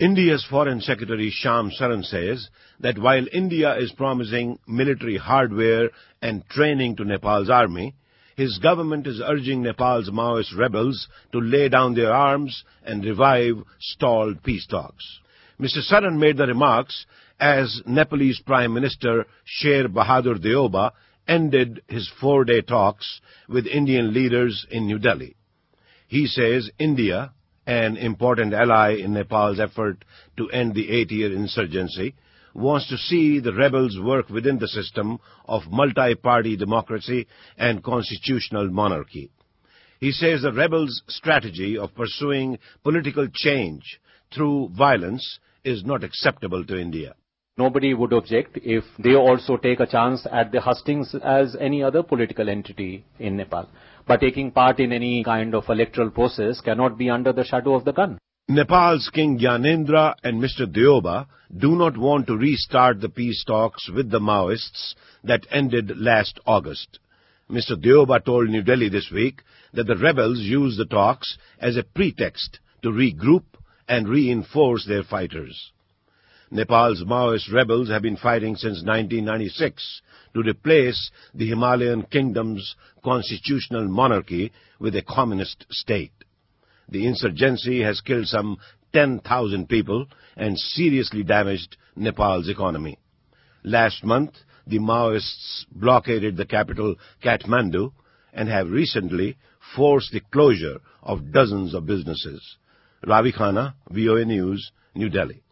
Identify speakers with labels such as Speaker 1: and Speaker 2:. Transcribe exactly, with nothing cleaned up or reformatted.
Speaker 1: India's Foreign Secretary Shyam Saran says that while India is promising military hardware and training to Nepal's army, his government is urging Nepal's Maoist rebels to lay down their arms and revive stalled peace talks. Mister Saran made the remarks as Nepalese Prime Minister Sher Bahadur Deoba ended his four-day talks with Indian leaders in New Delhi. He says India, an important ally in Nepal's effort to end the eight-year insurgency, wants to see the rebels work within the system of multi-party democracy and constitutional monarchy. He says the rebels' strategy of pursuing political change through violence is not acceptable to India.
Speaker 2: Nobody would object if they also take a chance at the hustings as any other political entity in Nepal. But taking part in any kind of electoral process cannot be under the shadow of the gun.
Speaker 1: Nepal's King Gyanendra and Mister Deoba do not want to restart the peace talks with the Maoists that ended last August. Mister Deoba told New Delhi this week that the rebels use the talks as a pretext to regroup and reinforce their fighters. Nepal's Maoist rebels have been fighting since nineteen ninety-six to replace the Himalayan kingdom's constitutional monarchy with a communist state. The insurgency has killed some ten thousand people and seriously damaged Nepal's economy. Last month, the Maoists blockaded the capital Kathmandu and have recently forced the closure of dozens of businesses. Ravi Khanna, V O A News, New Delhi.